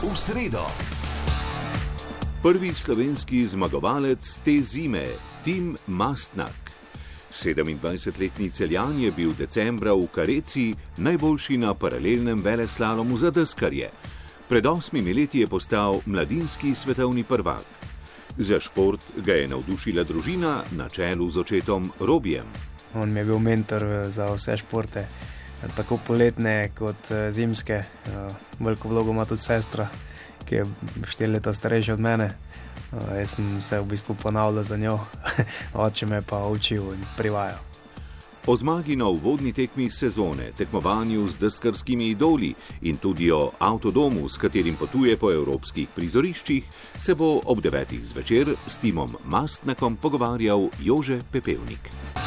v sredo. Prvi slovenski zmagovalec te zime, Tim Mastnak. 27-letni Celjan je bil decembra v Kareci najboljši na paralelnem veleslalomu za deskarje. Pred 8 leti je postal mladinski svetovni prvak. Za šport ga je navdušila družina na čelu z očetom Robijem. On mi je bil mentor za vse športe, tako poletne kot zimske. Veliko vlogo ima tudi sestra, ki je 4 leta starejša od mene. Jaz sem se v bistvu ponavljal za njo, oče me pa učil in privajal. O zmagi na uvodni tekmi sezone, tekmovanju z deskarskimi idoli in tudi o avtodomu, s katerim potuje po evropskih prizoriščih, se bo ob 9. zvečer s Timom Mastnakom pogovarjal Jože Pepevnik.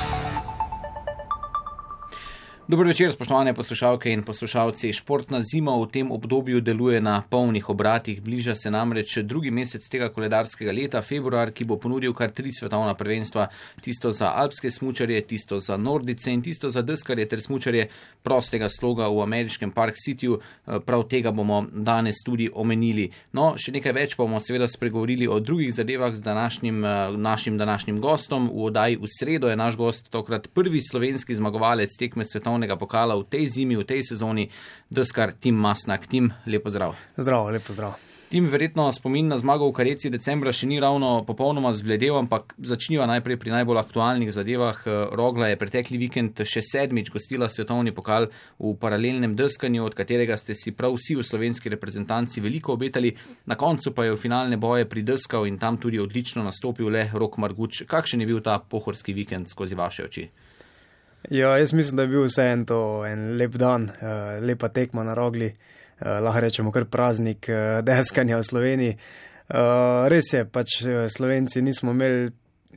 Dober večer, spoštovane poslušalke in poslušalci. Športna zima v tem obdobju deluje na polnih obratih. Bliža se namreč drugi mesec tega koledarskega leta, februar, ki bo ponudil kar 3 svetovna prvenstva. Tisto za alpske smučarje, tisto za nordice in tisto za deskarje ter smučarje prostega sloga v ameriškem Park Cityju. Prav tega bomo danes tudi omenili. No, še nekaj več bomo seveda spregovorili o drugih zadevah z našim današnjim gostom. V oddaji v sredo je naš gost tokrat prvi slovenski zmagovalec tekme svetovnega pokala v tej zimi, v tej sezoni, deskar Tim Mastnak. Tim, lepo zdrav. Zdravo, lepo zdrav. Tim, verjetno spomin na zmago v Kareci decembra še ni ravno popolnoma zbledel, ampak začniva najprej pri najbolj aktualnih zadevah. Rogla je pretekli vikend še 7. gostila svetovni pokal v paralelnem deskanju, od katerega ste si prav vsi v slovenski reprezentanci veliko obetali. Na koncu pa je v finalne boje prideskal in tam tudi odlično nastopil le Rok Marguč. Kakšen je bil ta pohorski vikend skozi vaše oči? Ja, jaz mislim, da je bil vseeno to en lep dan, lepa tekma na Rogli, lahko rečemo kar praznik deskanja v Sloveniji. Res je, pač Slovenci nismo imeli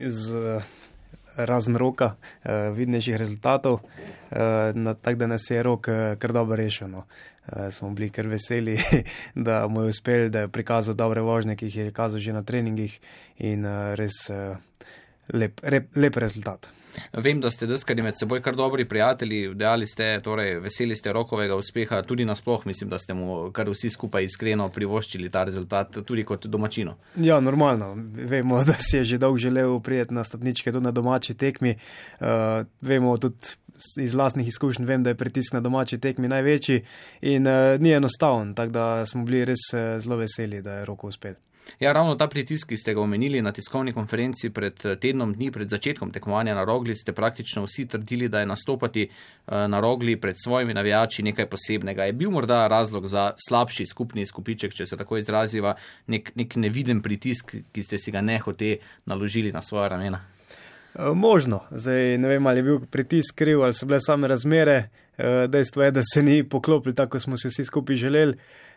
razen Roka vidnejših rezultatov, tako da nas je Rok kar dobro rešil. No. Smo bili kar veseli, da mu je uspel, da je prikazal dobre vožnje, ki jih je kazal že na treningih in res lep rezultat. Vem, da ste deskarji med seboj kar dobri prijatelji, dejali ste, torej veseli ste Rokovega uspeha, tudi nasploh mislim, da ste mu kar vsi skupaj iskreno privoščili ta rezultat, tudi kot domačino. Ja, normalno. Vemo, da si je že dolgo želel prijeti na stopničke tudi na domači tekmi. Vemo tudi iz lastnih izkušenj, vem, da je pritisk na domači tekmi največji in ni enostaven, tako da smo bili res zelo veseli, da je Roko uspel. Ja, ravno ta pritisk, ki ste ga omenili na tiskovni konferenci pred tednom dni, pred začetkom tekmovanja na Rogli, ste praktično vsi trdili, da je nastopati na Rogli pred svojimi navijači nekaj posebnega. Je bil morda razlog za slabši skupni izkupiček, če se tako izraziva, nek neviden pritisk, ki ste si ga nehote naložili na svoja ramena? Možno. Zdaj ne vem, ali je bil pritisk kriv, ali so bile same razmere. Dejstvo je, da se ni poklopili tako, kot smo si vsi skupaj želeli.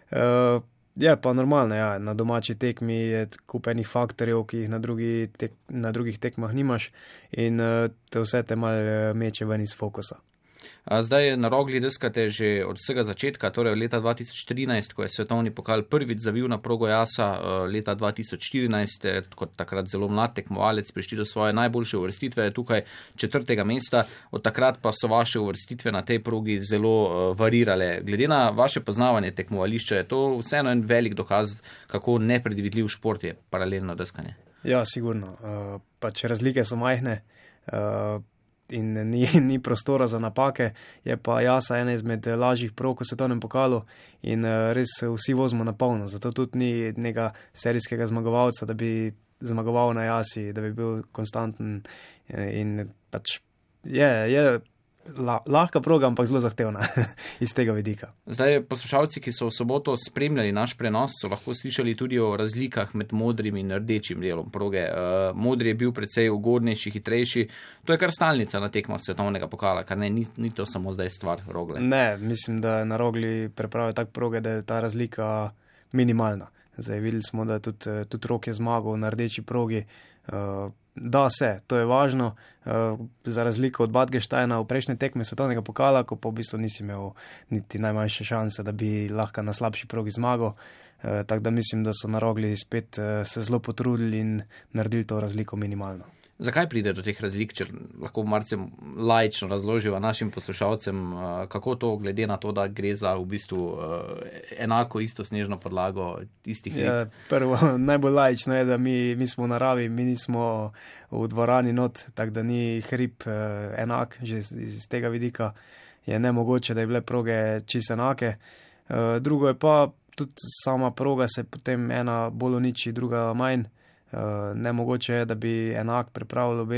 Je pa normalno, ja. Na domači tekmi je kup enih faktorjev, ki jih na drugih tekmah nimaš in vse te malo meče ven iz fokusa. Zdaj na Rogli deskate že od vsega začetka, torej od leta 2013, ko je svetovni pokal prvič zavil na progo Jasa, leta 2014, kot takrat zelo mlad tekmovalec, prišli do svoje najboljše uvrstitve, tukaj 4. mesta, od takrat pa so vaše uvrstitve na tej progi zelo varirale. Glede na vaše poznavanje tekmovališča, je to vseeno en velik dokaz, kako nepredvidljiv šport je paralelno deskanje. Ja, sigurno. Pač razlike so majhne, in ni prostora za napake, je pa Jasa ena izmed lažjih prog v svetovnem pokalu in res vsi vozimo na polno, zato tudi ni nekega serijskega zmagovalca, da bi zmagoval na Jasi, da bi bil konstanten in pač je lahka proga, ampak zelo zahtevna iz tega vidika. Zdaj, poslušalci, ki so v soboto spremljali naš prenos, so lahko slišali tudi o razlikah med modrim in rdečim delom proge. Modri je bil precej ugodnejši, hitrejši. To je kar stalnica na tekmah svetovnega pokala, kar ni to samo zdaj stvar Rogle. Ne, mislim, da na Rogli pripravijo tak proge, da je ta razlika minimalna. Zdaj, videli smo, da tudi Rok je zmagal na rdeči progi. Da se, to je važno, za razliko od Badgesteina v prejšnje tekme svetovnega pokala, ko pa v bistvu nisi imel niti najmanjše šanse, da bi lahko na slabši progi zmagal. Tako da mislim, da so na Rogli spet se zelo potrudili in naredili to razliko minimalno. Zakaj pride do teh razlik, če lahko malce laično razloživa našim poslušalcem, kako to glede na to, da gre za v bistvu enako isto snežno podlago istih let? Prvo, najbolj laično je, da mi smo v naravi, mi nismo v dvorani not, tako da ni hrib enak, že iz tega vidika je nemogoče, da je bile proge čisto enake. Drugo je pa, tudi sama proga se potem ena bolj uniči, druga manj. Nemogoče je, da bi enak pripravili obe,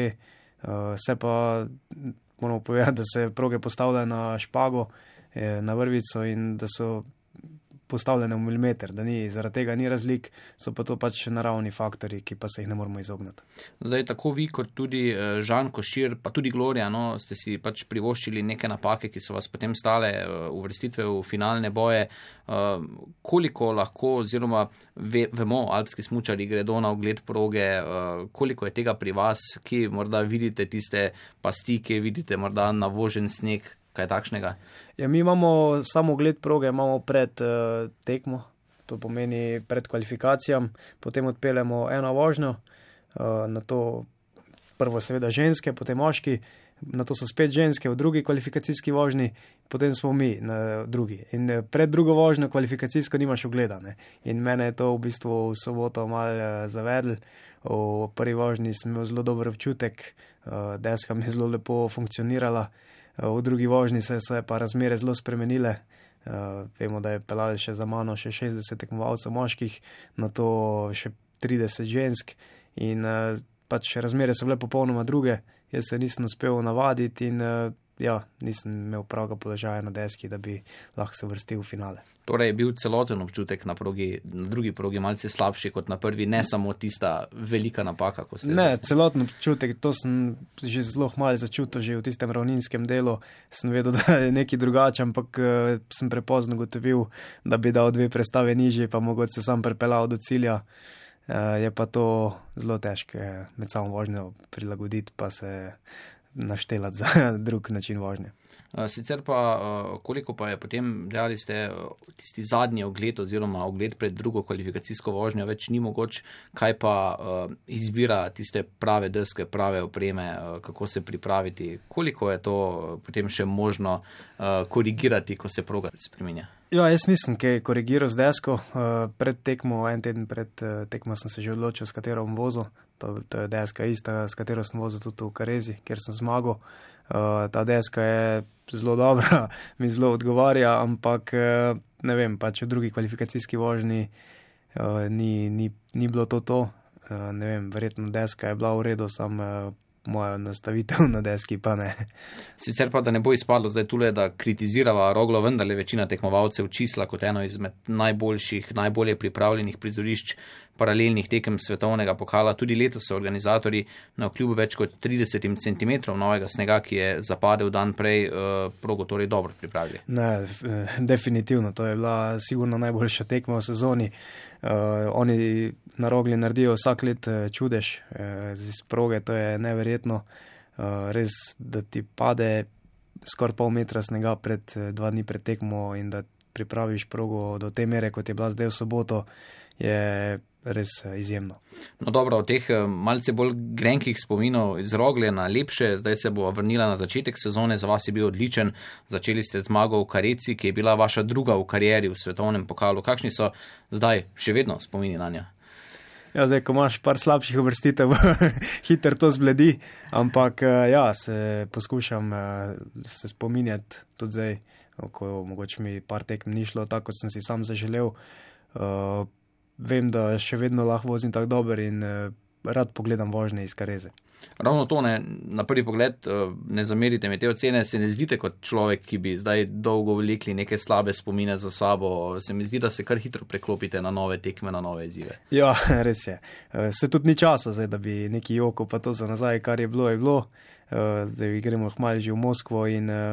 se pa moramo povedati, da se proge postavljajo na špago, na vrvico in da so postavljene v milimeter, da zaradi tega ni razlik, so pa to pač naravni faktori, ki pa se jih ne moramo izogniti. Zdaj, tako vi kot tudi Žan Košir, pa tudi Gloria, ste si pač privoščili neke napake, ki so vas potem stale uvrstitve v finalne boje. Koliko lahko, oziroma vemo, alpski smučari gredo na ogled proge, koliko je tega pri vas, ki morda vidite tiste pasti, ki vidite morda navožen sneg, kaj takšnega? Ja, mi imamo samo ogled proge, imamo pred tekmo, to pomeni pred kvalifikacijam, potem odpeljemo eno vožnjo, na to prvo seveda ženske, potem moški, na to so spet ženske v drugi kvalifikacijski vožnji, potem smo mi na drugi. In pred drugo vožnjo kvalifikacijsko nimaš ogleda, ne? In mene je to v bistvu v soboto malo zavedlo. V prvi vožnji sem imel zelo dober občutek, deska mi je zelo lepo funkcionirala. V drugi vožnji se pa razmere zelo spremenile. Vemo, da je pelal še za mano še 60 tekmovalcev moških, na to še 30 žensk in pač razmere so bile popolnoma druge. Jaz se nisem uspel navaditi in nisem imel pravega položaja na deski, da bi lahko se vrstil v finale. Torej je bil celoten občutek na drugi progi malce slabši kot na prvi, ne samo tista velika napaka, ko ste... Ne, celoten občutek, to sem že zelo malo začutil, že v tistem ravninskem delu sem vedel, da je nekaj drugače, ampak sem prepozno gotovil, da bi dal 2 prestave nižje, pa mogoče se sam pripeljal do cilja. Je pa to zelo težko med samo vožnjo prilagoditi, pa se naštelati za drug način vožnje. Sicer pa, koliko pa je potem, dejali ste, tisti zadnji ogled oziroma ogled pred drugo kvalifikacijsko vožnjo več ni mogoč, kaj pa izbira tiste prave deske, prave opreme, kako se pripraviti, koliko je to potem še možno korigirati, ko se proga spreminja? Ja, jaz nisem kaj korigiral z desko, pred tekmo, en teden pred tekmo sem se že odločil, s katero bom vozil, to je deska ista, s katero sem vozil tudi v Karezi, kjer sem zmagal. Ta deska je zelo dobra, mi zelo odgovarja, ampak ne vem, pač v drugi kvalifikacijski vožnji ni bilo to. Ne vem, verjetno deska je bila v redu, sam moja nastavitev na deski pa ne. Sicer pa, da ne bo izpadlo zdaj tule, da kritizirava Roglo, vendarle večina tekmovalcev čísla kot eno izmed najboljših, najbolje pripravljenih prizorišč paralelnih tekem svetovnega pokala. Tudi letos so organizatorji na kljub več kot 30 cm novega snega, ki je zapadel dan prej, progo torej dobro pripravili. Ne, definitivno, to je bila sigurno najboljša tekma v sezoni. Oni na Rogli naredijo vsak let čudež z proge, to je neverjetno. Res, da ti pade skoraj pol metra snega 2 dni pred tekmo in da pripraviš progo do te mere, kot je bila zdaj v soboto, je res izjemno. No dobro, od teh malce bolj grenkih spominov iz Rogle na lepše, zdaj se bo vrnila na začetek sezone, za vas je bil odličen, začeli ste zmago v Kareci, ki je bila vaša druga v karieri v svetovnem pokalu. Kakšni so zdaj še vedno spomini na njo? Ja, zdaj, ko imaš par slabših uvrstitev, hitro to zbledi, ampak se poskušam se spominjati tudi zdaj, ko mogoče mi par tekem ni šlo tako, kot sem si sam zaželel. Vem, da še vedno lahko vozim tako dober in rad pogledam vožnje iz Kareze. Ravno to, na prvi pogled, ne zamerite mi te ocene, se ne zdite kot človek, ki bi zdaj dolgo vlekli neke slabe spomine za sabo, se mi zdi, da se kar hitro preklopite na nove tekme, na nove izzive. Ja, res je. Se tudi ni časa zdaj, da bi neki joko pa to za nazaj, kar je bilo. Zdaj gremo hmalo že v Moskvo in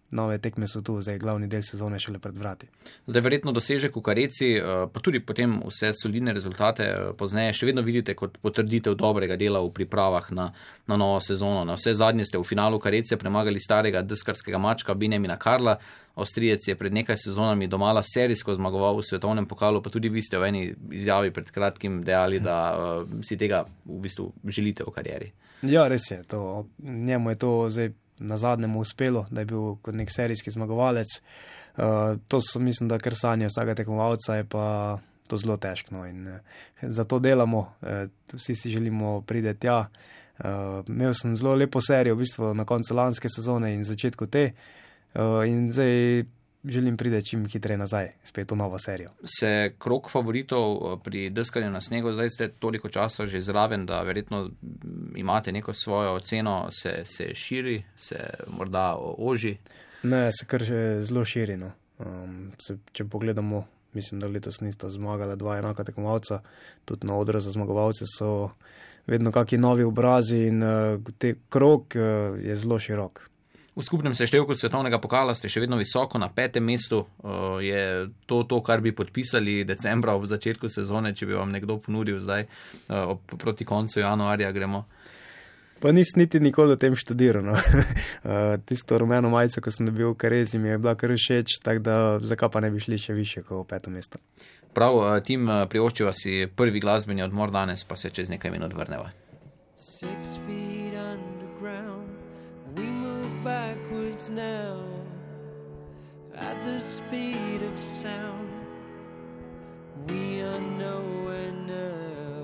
nove tekme so tu, zdaj glavni del sezone šele pred vrati. Zdaj verjetno dosežek v Kareci, pa tudi potem vse solidne rezultate pozneje še vedno vidite kot potrditev dobrega dela v pripravah na novo sezono. Na vse zadnje ste v finalu Karece premagali starega deskarskega mačka Benjamina Karla. Avstrijec je pred nekaj sezonami domala serijsko zmagoval v svetovnem pokalu, pa tudi vi ste v eni izjavi pred kratkim dejali, da si tega v bistvu želite v karieri. Ja, res je. Njemu je to zdaj na zadnjem uspelo, da je bil kot nek serijski zmagovalec. To so, mislim, da kar sanje vsega tekmovalca, je pa to zelo težko. No, in zato delamo, vsi si želimo prideti tja. Imel sem zelo lepo serijo v bistvu na koncu lanske sezone in začetku te. In zdaj želim priti čim hitreje nazaj, spet v novo serijo. Se krog favoritov pri deskanju na snegu, zdaj ste toliko časa že zraven, da verjetno imate neko svojo oceno, se širi, se morda oži? Ne, se kar zelo širi. No. Če pogledamo, mislim, da letos nista zmagala dva enaka tekmovalca, tudi na odru za zmagovalce so vedno kakšni novi obrazi in te krog je zelo širok. V skupnem seštevku svetovnega pokala ste še vedno visoko na 5. mestu. Je to, kar bi podpisali decembra ob začetku sezone, če bi vam nekdo ponudil zdaj proti koncu januarja gremo? Pa nisem niti nikoli o tem študiral. No. Tisto rumeno majico, ko sem dobil v Karezi, mi je bila kar všeč, tako da zakaj pa ne bi šli še više kot v 5. mesto. Prav, Tim, privoščiva si prvi glasbeni odmor danes, pa se čez nekaj minut vrneva. 6 feet underground, we move backwards now, at the speed of sound, we are nowhere now.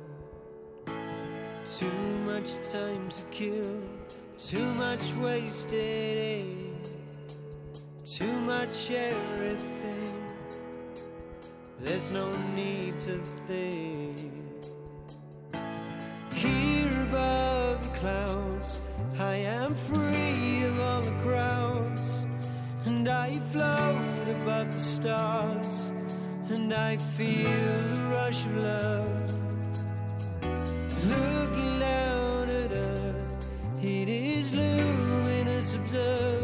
Too much time to kill, too much wasted aim, too much everything, there's no need to think. Here above the clouds, I am free of all the crowds, and I float above the stars, and I feel the rush of love. Looking down at earth, it is luminous, observe.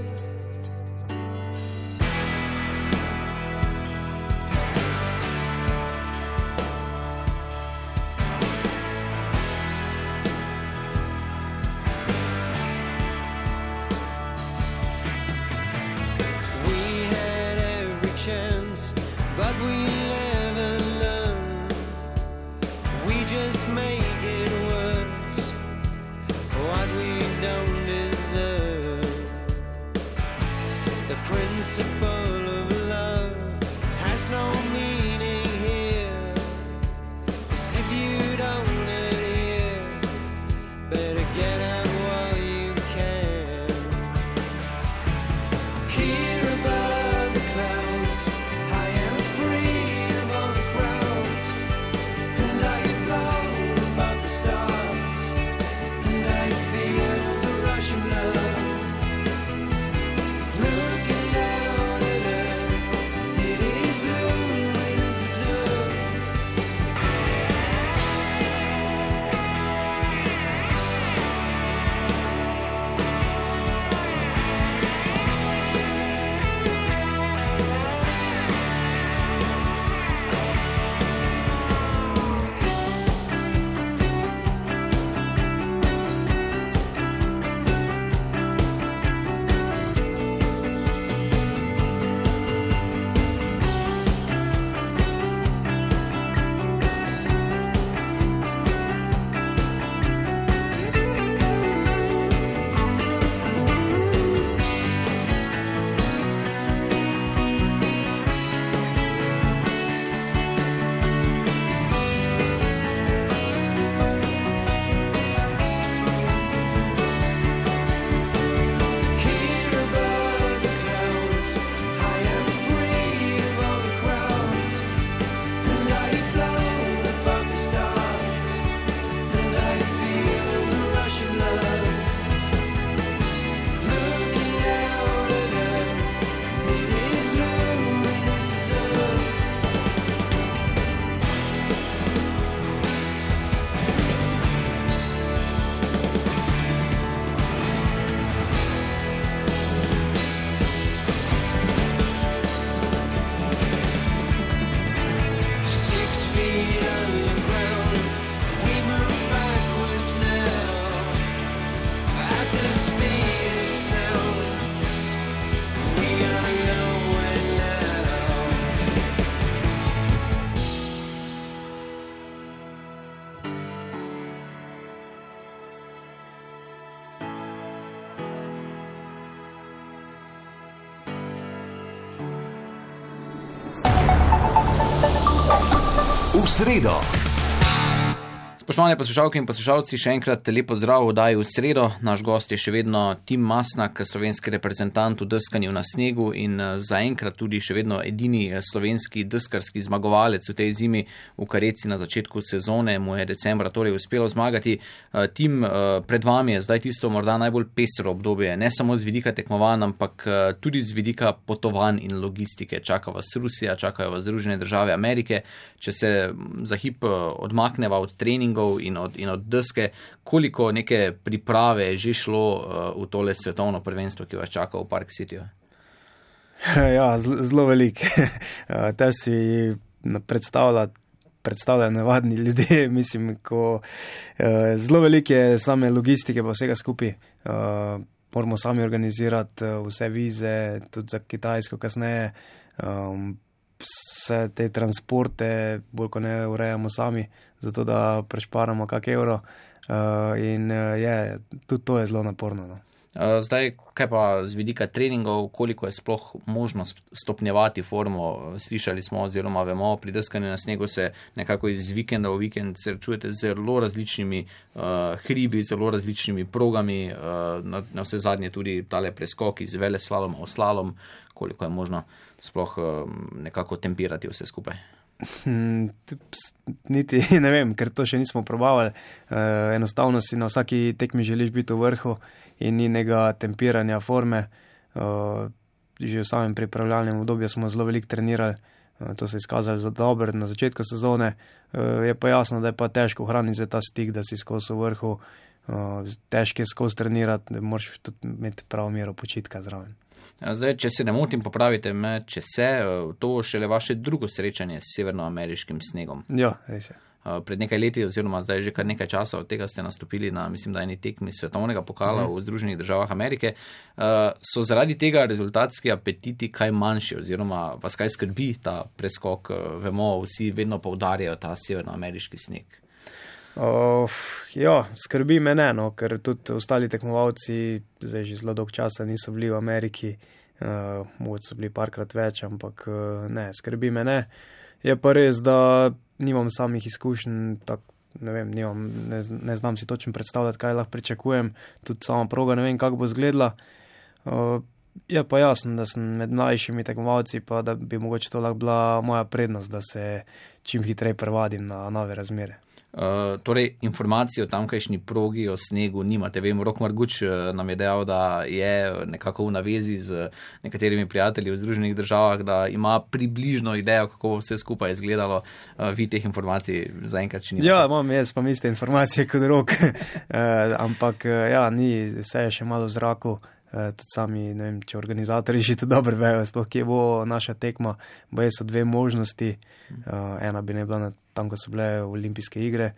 But we never learn, we just make it worse, what we don't deserve. The principle of love has no meaning here, 'cause if you don't adhere, better get out while you can. Here above the clouds, I am free of all the crowds, and I float above the stars, and I feel the rush of love. Looking down at sredo. Spoštovane poslušalke in poslušalci, še enkrat lepo zdrav v oddaji v sredo. Naš gost je še vedno Tim Mastnak, slovenski reprezentant v deskanju na snegu in zaenkrat tudi še vedno edini slovenski deskarski zmagovalec v tej zimi v Kareci na začetku sezone. Mu je decembra torej uspelo zmagati. Tim, pred vami je zdaj tisto morda najbolj pesro obdobje, ne samo z vidika tekmovanj, ampak tudi z vidika potovanj in logistike. Čaka vas Rusija, čakajo vas Združene države Amerike. Če se za hip odmakneva od treningov in od deske, koliko neke priprave je že šlo v tole svetovno prvenstvo, ki vas čaka v Park Cityju? Ja, zelo velik. Te si predstavljajo navadni ljudje, mislim, ko zelo veliko je same logistike pa vsega skupaj. Moramo sami organizirati vse vize, tudi za Kitajsko kasneje, vse te transporte, bolj ko ne urejamo sami, zato da prešparamo kak evro in tudi to je zelo naporno. No. Zdaj, kaj pa z vidika treningov, koliko je sploh možno stopnjevati formo? Slišali smo oziroma vemo, pri deskanju na snegu se nekako iz vikenda v vikend srečujete z zelo različnimi hribi, zelo različnimi progami, na vse zadnje tudi tale preskok iz veleslaloma v slalom, koliko je možno sploh nekako tempirati vse skupaj? Niti ne vem, ker to še nismo probavali. Enostavno si na vsaki tekmi želiš biti v vrhu in ni nekega tempiranja forme. Že v samem pripravljalnem obdobju smo zelo veliko trenirali, to se je izkazalo za dobro na začetku sezone. Je pa jasno, da je pa težko ohraniti ta stik, da si skozi v vrhu, težko je skozi trenirati, da moraš tudi imeti pravo mero počitka zraven. Zdaj, če se ne motim, popravite me, če to šele vaše drugo srečanje s severnoameriškim snegom. Ja, res je. Pred nekaj leti oziroma zdaj že kar nekaj časa od tega ste nastopili na, mislim, da eni tekmi svetovnega pokala v Združenih državah Amerike. So zaradi tega rezultatski apetiti kaj manjši oziroma vas kaj skrbi ta preskok? Vemo, vsi vedno poudarjajo ta severnoameriški sneg. Ja, skrbi me ne, no, ker tudi ostali tekmovalci zdaj že zelo dolg časa niso bili v Ameriki, mogoče so bili parkrat več, ampak ne, skrbi me ne. Je pa res, da nimam samih izkušenj, ne znam si točno predstavljati, kaj lahko pričakujem, tudi sama proga ne vem, kako bo izgledala. Je pa jasno, da sem med mlajšimi tekmovalci, pa da bi mogoče to lahko bila moja prednost, da se čim hitreje prevadim na nove razmere. Torej, informacije o tamkajšnji progi, o snegu nimate. Vem, Rok Marguč nam je dejal, da je nekako v navezi z nekaterimi prijatelji v Združenih državah, da ima približno idejo, kako bo vse skupaj izgledalo. Vi teh informacij zaenkrat še nimate? Ja, imam jaz pa iste informacije kot Rok, ampak ni, vse je še malo v zraku. Tudi sami, ne vem, če organizatorji že to dobro vejo, sploh kje bo naša tekma, boje so dve možnosti, ena bi ne bila tam, ko so bile olimpijske igre,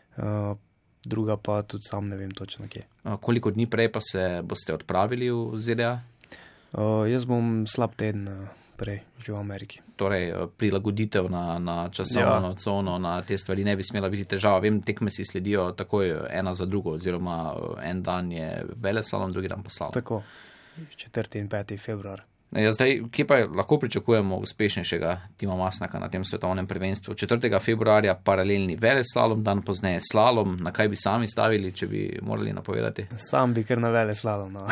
druga pa tudi sam ne vem točno kje. Koliko dni prej pa se boste odpravili v ZDA? Jaz bom slab teden prej že v Ameriki. Torej, prilagoditev na časovno cono, na te stvari ne bi smela biti težava. Vem, tekme si sledijo takoj ena za drugo, oziroma en dan je veleslalom, drugi dan pa slalom. Tako, 4. in 5. februar. Ja, zdaj, kje pa lahko pričakujemo uspešnejšega Tima Mastnaka na tem svetovnem prvenstvu? 4. februarja paralelni veleslalom, dan pozneje slalom. Na kaj bi sami stavili, če bi morali napovedati? Sam bi kar na veleslalom. No.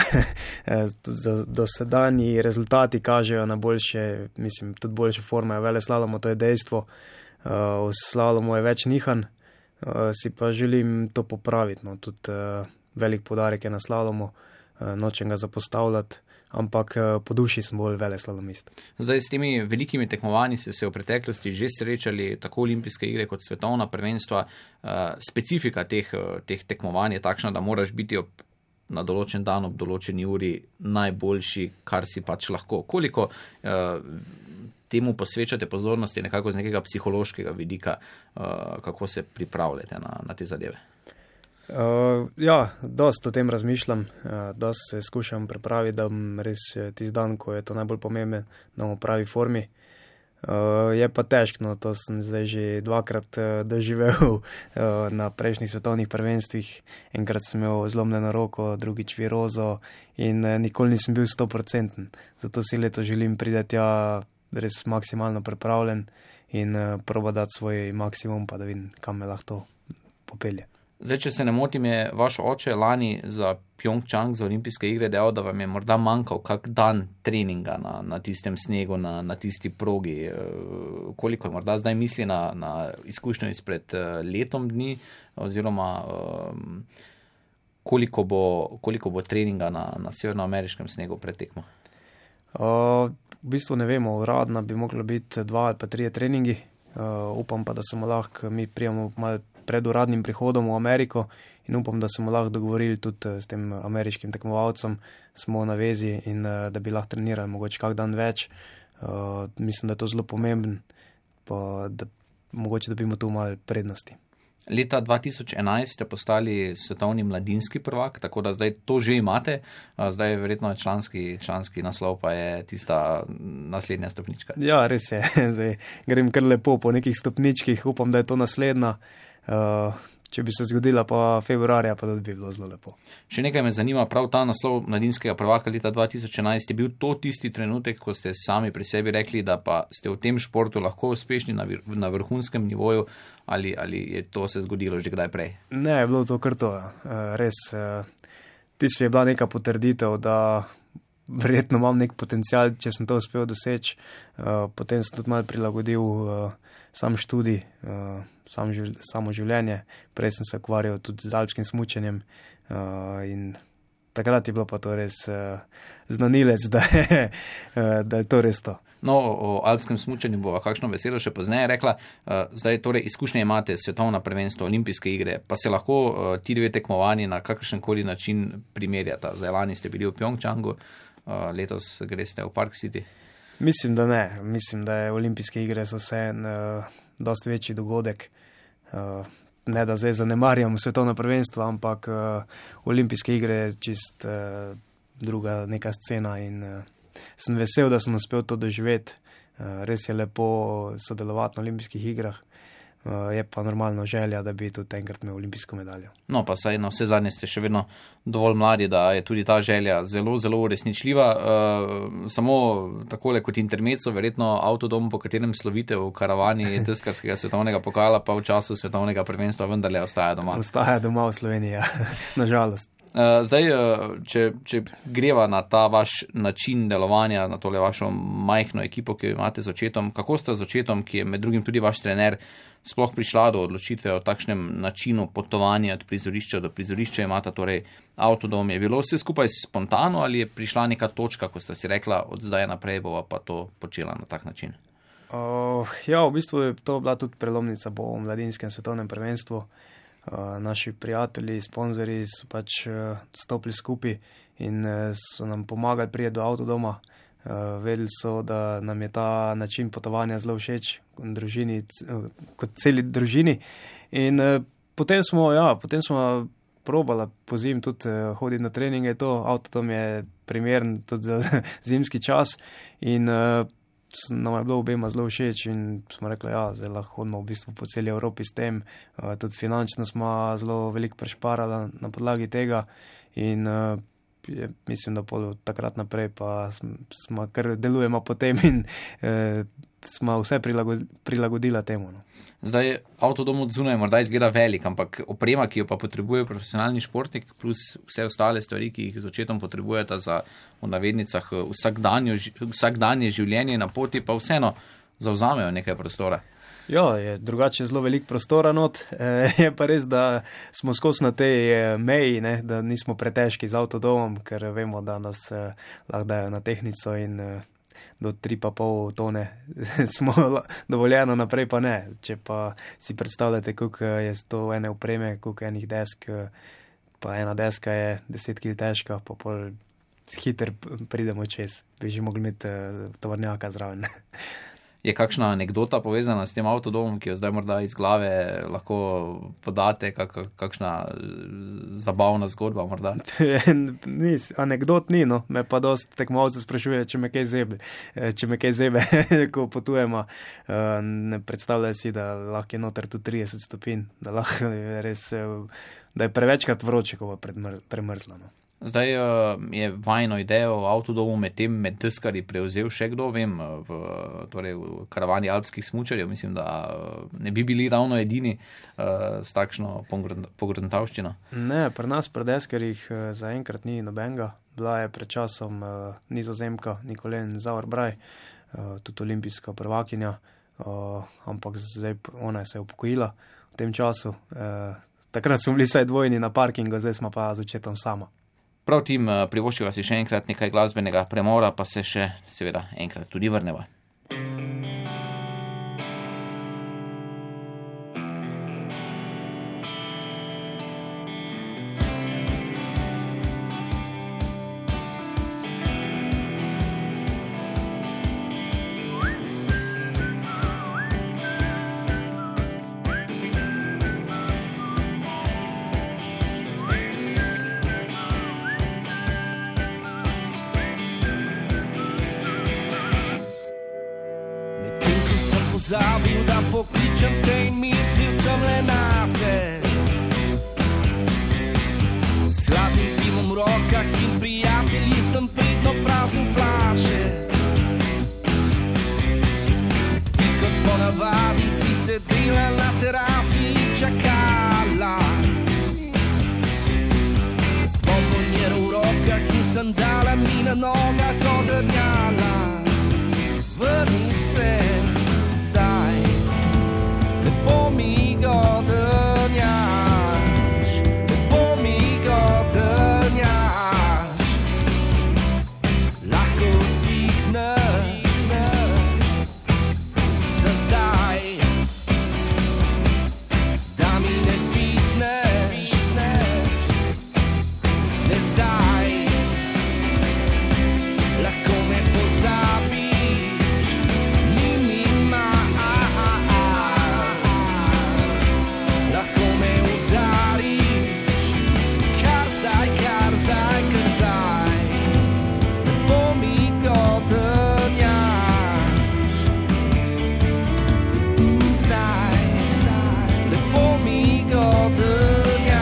Dosedanji rezultati kažejo na boljše, mislim, tudi boljše forme veleslaloma, to je dejstvo. V slalomu je več nihanj, si pa želim to popraviti. No. Tudi velik poudarek je na slalomu, nočem ga zapostavljati. Ampak po duši sem bolj veleslalomist. Zdaj, s temi velikimi tekmovanji ste se v preteklosti že srečali, tako olimpijske igre kot svetovna prvenstva. Specifika teh tekmovanj je takšna, da moraš biti na določen dan ob določeni uri najboljši, kar si pač lahko. Koliko temu posvečate pozornosti nekako z nekega psihološkega vidika, kako se pripravljate na te zadeve? Dost o tem razmišljam, dost se skušam pripraviti, da bom res tisti dan, ko je to najbolj pomembno, da bom v pravi formi. Je pa težko, no, to sem zdaj že dvakrat doživel na prejšnjih svetovnih prvenstvih. Enkrat sem imel zlomljeno roko, drugič virozo in nikoli nisem bil 100%. Zato si leto želim priti tja res maksimalno pripravljen in proba dati svoj maksimum, pa da vidim, kam me lahko to popelje. Zdaj, če se ne motim, je vaš oče lani za Pjongčang, za olimpijske igre, dejal, da vam je morda manjkal kak dan treninga na tistem snegu, na tisti progi. Koliko je morda zdaj misli na izkušnjo izpred letom dni, oziroma koliko bo treninga na severnoameriškem snegu pred tekmo? V bistvu ne vemo, uradno bi moglo biti 2 ali pa 3 treningi. Upam pa, da se lahko mi prijemo malo pred uradnim prihodom v Ameriko in upam, da se lahko dogovorili tudi s tem ameriškim tekmovalcem, smo na vezi in da bi lahko trenirali mogoče kak dan več. Mislim, da je to zelo pomemben, pa da mogoče dobimo tu malo prednosti. Leta 2011 ste postali svetovni mladinski prvak, tako da zdaj to že imate, zdaj verjetno članski naslov pa je tista naslednja stopnička. Ja, res je, zdaj grem kar lepo po nekih stopničkih, upam, da je to naslednja. Če bi se zgodila pa februarja, pa da bi bilo zelo lepo. Še nekaj me zanima, prav ta naslov mladinskega prvaka leta 2011 je bil to tisti trenutek, ko ste sami pri sebi rekli, da pa ste v tem športu lahko uspešni na vrhunskem nivoju, ali je to se zgodilo že kdaj prej? Ne, je bilo to kar to. Res, tisti je bila neka potrditev, da verjetno imam nek potencial, če sem to uspel doseči. Potem sem tudi malo prilagodil sam študij, samo življenje. Prej sem se ukvarjal tudi z alpskim smučanjem in takrat je bilo pa to res znanilec, da je to res to. No, o alpskem smučanju bova kakšno veselo še pozneje rekla. Zdaj torej izkušnje imate, svetovna prvenstva, olimpijske igre, pa se lahko ti dve tekmovanji na kakršenkoli način primerjata. Zdaj lani ste bili v Pjongčangu, letos greste v Park City. Mislim, da ne. Mislim, da je olimpijske igre so vse dosti večji dogodek. Ne, da zdaj zanemarjam svetovna prvenstva, ampak olimpijske igre je čist druga neka scena in sem vesel, da sem uspel to doživeti. Res je lepo sodelovati na olimpijskih igrah. Je pa normalno želja, da bi tudi enkrat imel olimpijsko medaljo. No, pa saj na vse zadnje ste še vedno dovolj mladi, da je tudi ta želja zelo, zelo uresničljiva. Samo takole kot intermezzo, verjetno avtodom, po katerem slovite v karavani deskarskega svetovnega pokala, pa v času svetovnega prvenstva vendarle ostaja doma. Ostaja doma v Sloveniji, nažalost. Zdaj, če greva na ta vaš način delovanja, na tole vašo majhno ekipo, ki jo imate z očetom, kako sta z očetom, ki je med drugim tudi vaš trener, sploh prišla do odločitve o takšnem načinu potovanja od prizorišča do prizorišča, imata torej avtodom? Je bilo vse skupaj spontano ali je prišla neka točka, ko sta si rekla, od zdaj naprej bova pa to počela na tak način? Ja, v bistvu je to bila tudi prelomnica po mladinskem svetovnem prvenstvu. Naši prijatelji, sponzorji so pač stopili skupaj in so nam pomagali priti do avtodoma. Vedeli so, da nam je ta način potovanja zelo všeč kot celi družini. In potem smo probali pozimi tudi hoditi na treninge. Avtodom je primeren tudi za zimski čas in nam je bilo obema zelo všeč in smo rekli, zdaj lahko hodimo v bistvu po celi Evropi s tem. Tudi finančno smo zelo veliko prešparali na podlagi tega in mislim, da pol takrat naprej pa smo kar delujemo po tem in smo vse prilagodila temu. No. Zdaj, avtodom od zunaj morda izgleda velik, ampak oprema, ki jo pa potrebuje profesionalni športnik, plus vse ostale stvari, ki jih z očetom potrebujeta za, v navednicah, vsakdanje življenje na poti, pa vseeno zavzamejo nekaj prostora. Ja, je drugače zelo veliko prostora not. Je pa res, da smo skozi na tej meji, ne, da nismo pretežki z avtodomom, ker vemo, da nas lahko dajo na tehnico in do 3,5 tone smo dovoljeno, naprej pa ne. Če pa si predstavljate, koliko je to ene opreme, koliko enih desk, pa ena deska je 10 kg težka, pa pol hiter pridemo čez. Bi že mogli imeti tovornjaka zraven. Je kakšna anekdota povezana s tem avtodomom, ki jo zdaj morda iz glave lahko podate, kakšna zabavna zgodba morda? Anekdot ni, no. Me pa dosti tekmovalcev sprašuje, če me kaj zebe, ko potujemo. Ne predstavljajo si, da lahko je noter tudi 30 stopinj, da je prevečkrat vroče, ko bo premrzlo. No. Zdaj je vajno idejo o avtodomu med deskarji prevzel še kdo, vem, v karavani alpskih smučarjev. Mislim, da ne bi bili ravno edini s takšno pogruntavščino. Ne, pri nas, pri deskarjih zaenkrat ni nobenega. Bila je pred časom Nizozemka Nicolene Sauerbrei, tudi olimpijska prvakinja, ampak zdaj ona se je upokojila v tem času. Takrat smo bili vsaj dvojni na parkingu, zdaj smo pa z očetom sama. Prav tim privoščiva si še enkrat nekaj glasbenega premora, pa se še seveda enkrat tudi vrneva. Pozabil, da pokličem te in mislil sem le nase. S hladnim pivom v rokah in prijatelji sem pridno praznil flaše. Ti kot ponavadi si sedela na terasi in čakala. S bombonjero v rokah in sandalami na nogah odrnjala. Vrni se zdaj, lepo mi ga drnjaš, lepo mi ga drnjaš. Lahko vdihneš za zdaj, da mi ne pisneš, ne zdaj. Lahko me pozabiš, ni mi lahko me udariš, kar zdaj, lepo mi ga drnjaš. Zdaj, lepo mi ga drnjaš.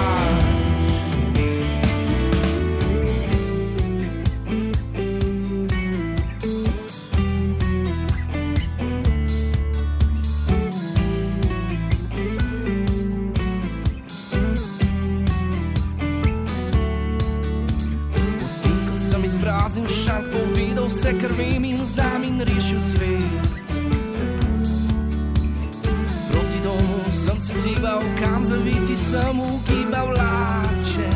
Izpraznil šank, povedal vse, kar vem in znam in rešil svet. Proti domu sem se zival, kam zaviti sem ugibal lače.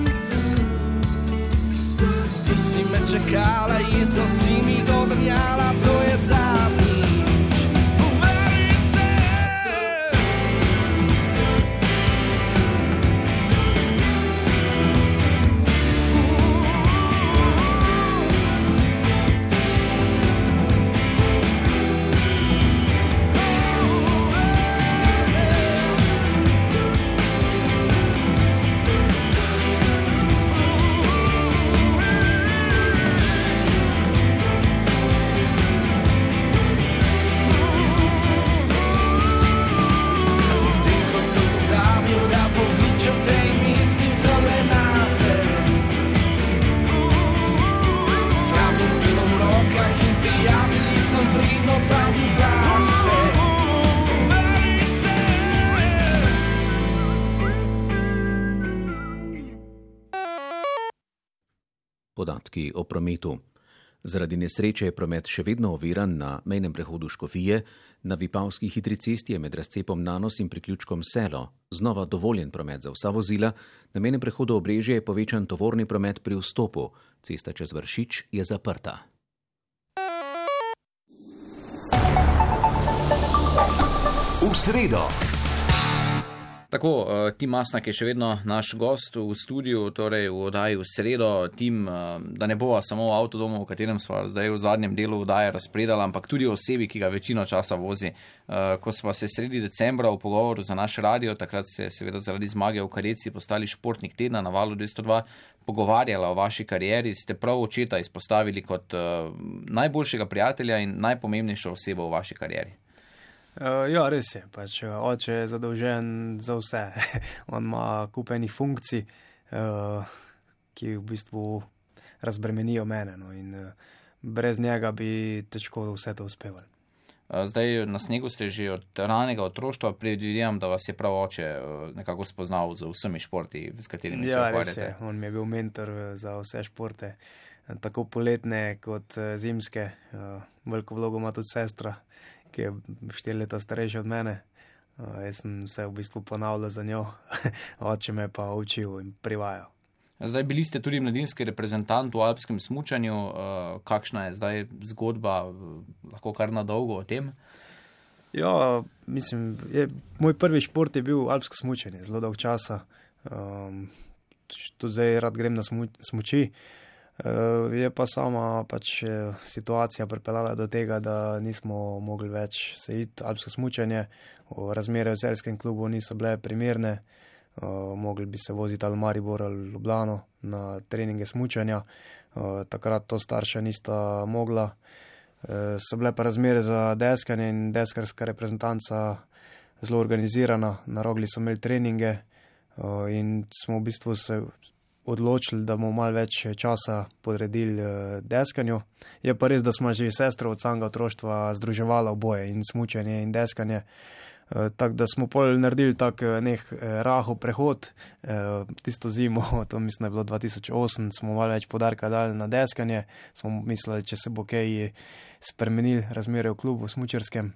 Ti si me čakala, jezno si mi ga odrnjala, to je zadnjič. Umeri se! Podatki o prometu. Zaradi nesreče je promet še vedno oviran na mejnem prehodu Škofije, na Vipavski hitri cesti je med razcepom Nanos in priključkom Selo znova dovoljen promet za vsa vozila, na mejnem prehodu Obrežje je povečan tovorni promet pri vstopu, cesta čez Vršič je zaprta. V sredo. Tako, Tim Mastnak je še vedno naš gost v studiu, torej v oddaji v sredo. Tim, da ne bova samo v avtodomu, v katerem smo zdaj v zadnjem delu oddaje razpredali, ampak tudi o osebi, ki ga večino časa vozi. Ko smo se sredi decembra v pogovoru za naš radio, takrat ste seveda zaradi zmage v Kareci postali športnik tedna na Valu 202, pogovarjala o vaši karieri, ste prav očeta izpostavili kot najboljšega prijatelja in najpomembnejšo osebo v vaši karieri. Ja, res je. Oče je zadolžen za vse. On ima kup enih funkcij, ki v bistvu razbremenijo mene. No, in brez njega bi težko vse to uspevali. Zdaj na snegu ste že od ranega otroštva, predvidevam, da vas je prav oče nekako spoznal z vsemi športi, s katerimi se ukvarjate. Ja, res je. On mi je bil mentor za vse športe, tako poletne kot zimske. Veliko vlogo ima tudi sestra, ki je 4 leta starejša od mene. Jaz sem se v bistvu ponavljal za njo, oče me pa učil in privajal. Zdaj bili ste tudi mladinski reprezentant v alpskem smučanju. Kakšna je zdaj zgodba, lahko kar na dolgo o tem? Ja, mislim, moj prvi šport je bil alpsko smučanje, zelo dolg časa. Tudi zdaj rad grem na smuči. Je pa sama situacija pripeljala do tega, da nismo mogli več se iti alpsko smučanje. Razmere v celjskem klubu niso bile primerne. Mogli bi se voziti ali Maribor ali Ljubljano na treninge smučanja. Takrat to starša nista mogla. So bile pa razmere za deskanje in deskarska reprezentanca zelo organizirana. Na Rogli so imeli treninge in smo v bistvu se odločili, da bomo malo več časa podredili deskanju. Je pa res, da smo že sestro od samega otroštva združevala oboje, in smučanje in deskanje. Tako da smo pol naredili tak rahel prehod. Tisto zimo, to mislim, da je bilo 2008, smo malo več poudarka dali na deskanje. Smo mislili, če se bo kaj spremenili razmere v klubu smučarskem.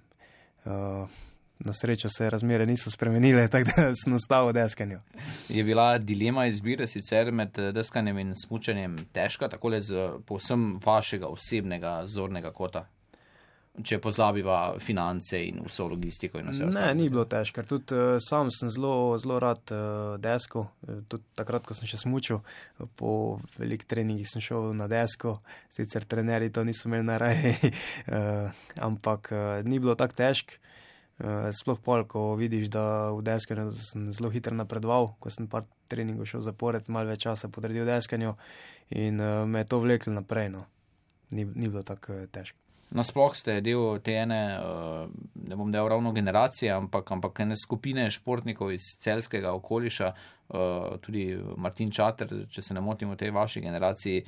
Na srečo se razmere niso spremenile, tako da sem ostal v deskanju. Je bila dilema izbire sicer med deskanjem in smučanjem težka, takole z povsem vašega osebnega zornega kota? Če pozabiva finance in vso logistiko in vse ostalo. Ne, ni bilo težko, ker tudi sam sem zelo rad desko. Tudi takrat, ko sem še smučil, po velik treningih sem šel na desko, sicer trenerji to niso imeli najraje, ampak ni bilo tako težko. Sploh pol, ko vidiš, da v deskanju sem zelo hitro napredoval, ko sem par treningov šel zapored, malo več časa podredil deskanju in me je to vleklo naprej. No. Ni bilo tako težko. Nasploh ste del te ene, ne bom del ravno generacije, ampak ene skupine športnikov iz celjskega okoliša, tudi Martin Čater, če se ne motim v tej vaši generaciji,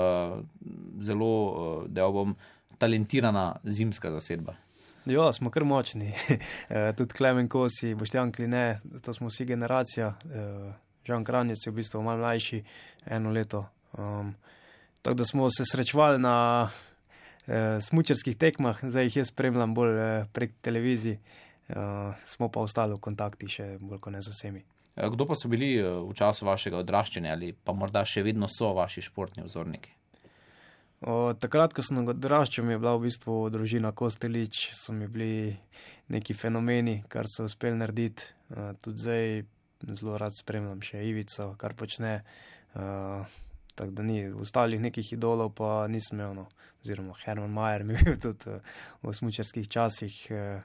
zelo, del bom, talentirana zimska zasedba. Ja, smo kar močni. Tudi Klemen Kosi, Boštjan Kline, to smo vsi generacija. Žan Kranjec je v bistvu malo mlajši, 1 leto. Tako da smo se srečevali na smučarskih tekmah, zdaj jih jaz spremljam bolj prek televizij, smo pa ostali v kontakti še bolj kot ne z vsemi. Kdo pa so bili v času vašega odraščanja ali pa morda še vedno so vaši športni vzorniki? Takrat, ko sem odraščal, mi je bila v bistvu družina Kostelić, so mi bili neki fenomeni, kar so uspeli narediti. Tudi zdaj zelo rad spremljam še Ivico, kar počne. Tako da ni ostalih nekih idolov, pa nisem imel, oziroma Herman Mayer mi je bil tudi v smučarskih časih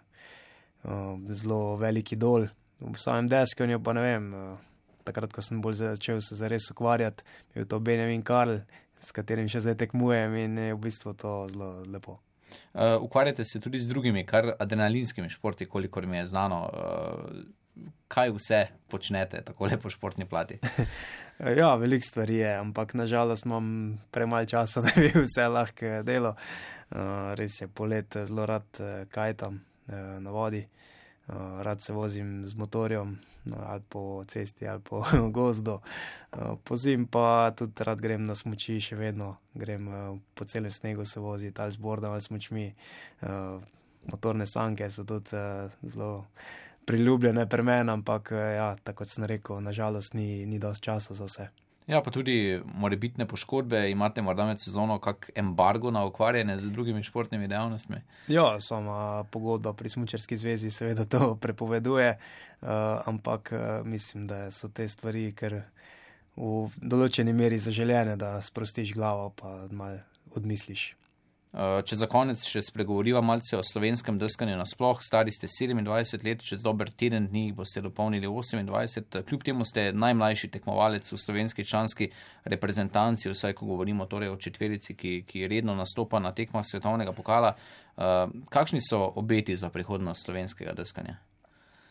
zelo velik idol. V samem deskanju pa ne vem, takrat, ko sem bolj začel se zares ukvarjati, je to Benjamin Karl, s katerim še zdaj tekmujem in je v bistvu to zelo lepo. Ukvarjate se tudi z drugimi, kar adrenalinskimi športi, kolikor mi je znano. Kaj vse počnete tako lepo športni plati? Ja, veliko stvari je, ampak nažalost imam premalo časa, da bi vse lahko delo. Res je, polet zelo rad kajtam na vodi, rad se vozim z motorjem ali po cesti ali po gozdu. Po zim pa tudi rad grem na smuči, še vedno grem po celem snegu se voziti ali z bordom ali smučmi. Motorne sanke so tudi zelo priljubljene pri meni, ampak ja, tako kot sem rekel, nažalost ni dosti časa za vse. Ja, pa tudi morebitne poškodbe, imate morda med sezono kak embargo na ukvarjanje z drugimi športnimi dejavnostmi? Ja, sama pogodba pri smučarski zvezi seveda to prepoveduje, ampak mislim, da so te stvari, ker v določeni meri zaželjene, da sprostiš glavo pa malo odmisliš. Če za konec še spregovoriva malce o slovenskem deskanju nasploh, stari ste 27 let, čez dober teden dni boste dopolnili 28, kljub temu ste najmlajši tekmovalec v slovenski članski reprezentanci, vsaj ko govorimo torej o četverici, ki redno nastopa na tekmah svetovnega pokala. Kakšni so obeti za prihodnost slovenskega deskanja?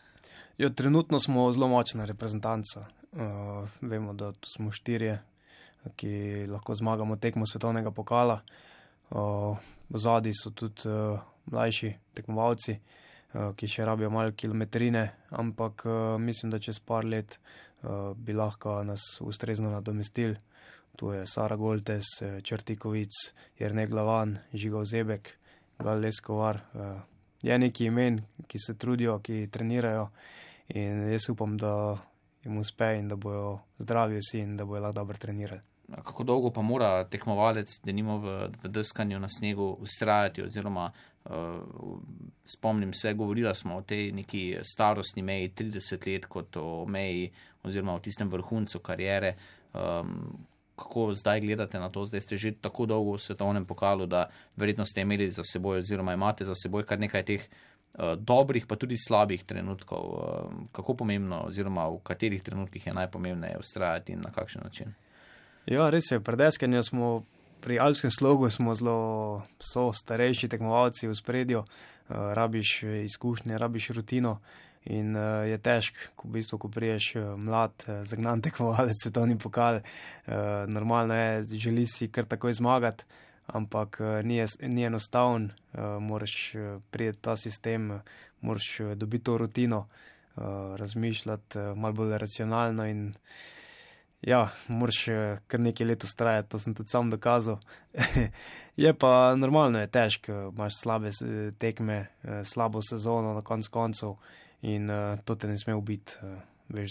Jo, trenutno smo zelo močna reprezentanca. Vemo, da smo 4 ki lahko zmagamo tekmo svetovnega pokala. V zadnji so tudi mlajši tekmovalci, ki še rabijo malo kilometrine, ampak mislim, da čez par let bi lahko nas ustrezno nadomestili. Tu je Sara Goltes, Črtikovic, Jernej Glavan, Žiga Ozebek, Gal Leskovar. Je neki imen, ki se trudijo, ki trenirajo in jaz upam, da jim uspe in da bojo zdravi vsi in da bojo lahko dobro trenirali. Kako dolgo pa mora tekmovalec, denimo v deskanju na snegu, ustrajati oziroma spomnim se, govorila smo o tej neki starostni meji 30 let kot o meji oziroma o tistem vrhuncu kariere. Kako zdaj gledate na to? Zdaj ste že tako dolgo v svetovnem pokalu, da verjetno ste imeli za seboj oziroma imate za seboj kar nekaj teh dobrih pa tudi slabih trenutkov. Kako pomembno oziroma v katerih trenutkih je najpomembneje ustrajati in na kakšen način? Ja, res je, pri deskanju pri alpskem slogu smo starejši tekmovalci v spredju, rabiš izkušnje, rabiš rutino in je težko, v bistvu, ko priješ mlad, zagnan tekmovalec svetovni pokal, normalno je, želi si kar takoj zmagati, ampak ni enostavn, moraš prijeti ta sistem, moraš dobiti to rutino, razmišljati malo bolj racionalno in ja, moraš kar nekaj let ustrajati, to sem tudi sam dokazal. Je pa normalno, je težko, imaš slabe tekme, slabo sezono na koncu koncev in to te ne sme ubiti. Veš,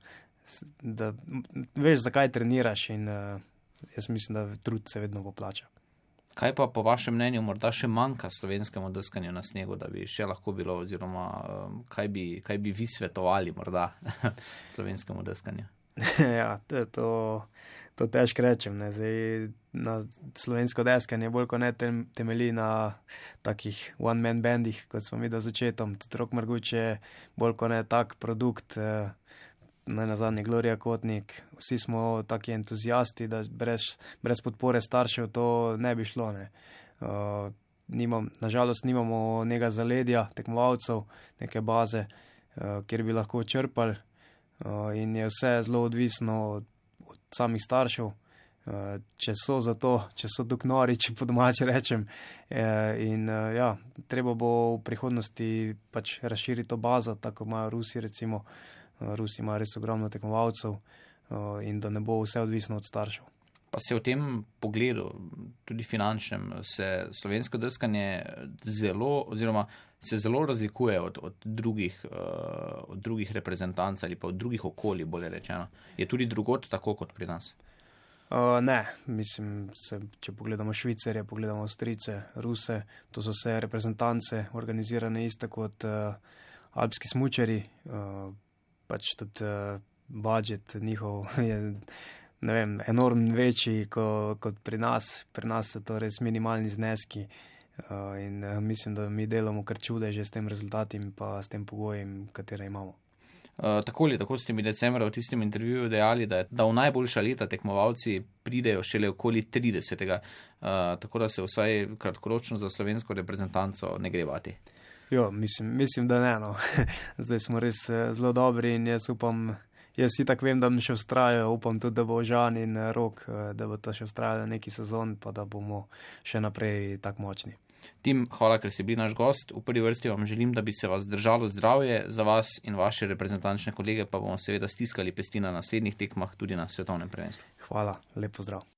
veš, zakaj treniraš in jaz mislim, da trud se vedno poplača. Kaj pa po vašem mnenju morda še manjka slovenskemu deskanju na snegu, da bi še lahko bilo oziroma kaj bi vi svetovali morda slovenskemu deskanju? Ja, to težko rečem. Zdaj, na slovensko deskanje bolj kot ne temelji na takih one-man bandih, kot smo mi do začetom. Tudi Rok Marguč je bolj kot ne tak produkt, najnazadnje Gloria Kotnik. Vsi smo taki entuzijasti, da brez podpore staršev to ne bi šlo. Ne. Nažalost nimamo nekega zaledja tekmovalcev, neke baze, kjer bi lahko črpali. In je vse zelo odvisno od samih staršev, če so za to, če so dok nori, če po domače rečem. In ja, treba bo v prihodnosti pač razširiti to bazo, tako imajo Rusi recimo. Rusi imajo res ogromno tekmovalcev in da ne bo vse odvisno od staršev. Pa se v tem pogledu, tudi finančnem, se slovensko deskanje zelo razlikuje od drugih reprezentanc ali pa od drugih okolij, bolje rečeno. Je tudi drugod tako kot pri nas? Ne, mislim, če pogledamo Švicarje, pogledamo Avstrijce, Ruse, to so vse reprezentance organizirane iste kot alpski smučari, pač tudi budžet njihov je enormno večji kot pri nas. Pri nas so to res minimalni zneski in mislim, da mi delamo kar čudeže s tem rezultati in pa s tem pogojem, katere imamo. Tako ste mi decembra v tistem intervjuju dejali, da v najboljša leta tekmovalci pridejo šele okoli 30. Tako da se vsaj kratkoročno za slovensko reprezentanco ne gre bati. Jo, mislim, da ne. No. Zdaj smo res zelo dobri in jaz itak vem, da bom še vztrajal, upam tudi, da bo Žan in Rok, da bo to še vztrajalo neki sezon, pa da bomo še naprej tak močni. Tim, hvala, ker ste bili naš gost. V prvi vrsti vam želim, da bi se vas držalo zdravje, za vas in vaše reprezentančne kolege pa bomo seveda stiskali pesti na naslednjih tekmah tudi na svetovnem prvenstvu. Hvala, lep pozdrav.